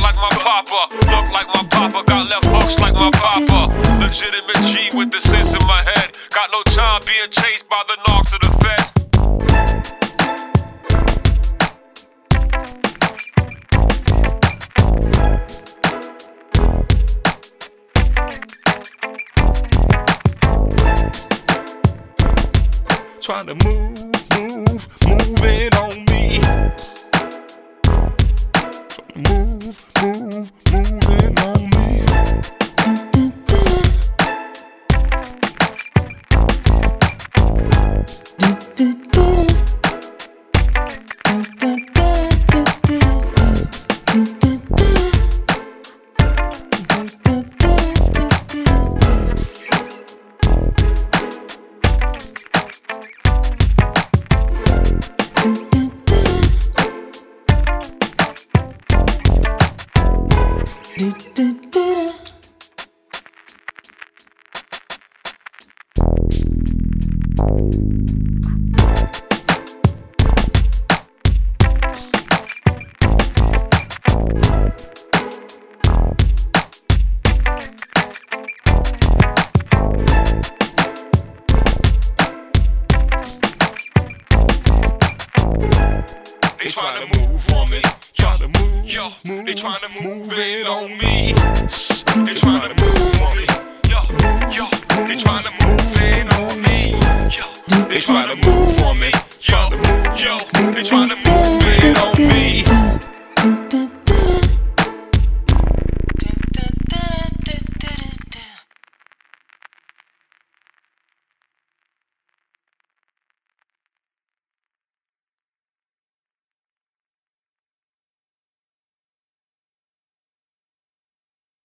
like my papa, look like my papa, got left hooks like my papa. Legitimate G with the sense in my head. Got no time being chased by the knocks of the feds. Trying to moving on me. Moving on me. They tryna move on me, tryna move, yo. They tryna move in on me. They tryna move on me, yo. They tryna move in on me, yo. They tryna move on me, yo. They tryna move in on me.